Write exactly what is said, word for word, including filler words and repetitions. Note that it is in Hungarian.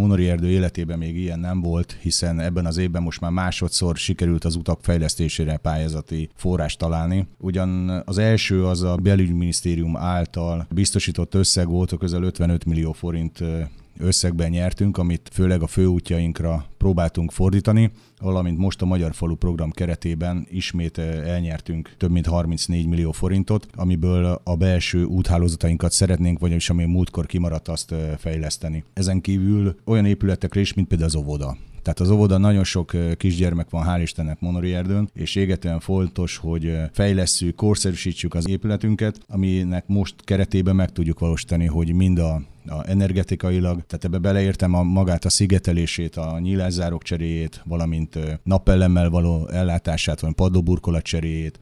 Monori erdő életében még ilyen nem volt, hiszen ebben az évben most már másodszor sikerült az utak fejlesztésére pályázati forrást találni. Ugyan az első az a belügyminisztérium által biztosított összeg volt, a közel ötvenöt millió forint összegben nyertünk, amit főleg a főútjainkra próbáltunk fordítani, valamint most a Magyar Falu program keretében ismét elnyertünk több mint harmincnégy millió forintot, amiből a belső úthálózatainkat szeretnénk, vagyis ami múltkor kimaradt, azt fejleszteni. Ezen kívül olyan épületekre is, mint például az óvoda. Tehát az óvoda, nagyon sok kisgyermek van, hál' Istennek Monori erdőn, és égetően fontos, hogy fejlesszük, korszerűsítsük az épületünket, aminek most keretében meg tudjuk valósítani, hogy mind a A energetikailag, tehát ebbe beleértem a magát a szigetelését, a nyílászárok cseréjét, valamint napellemmel való ellátását, vagy padlóburkolat cseréjét,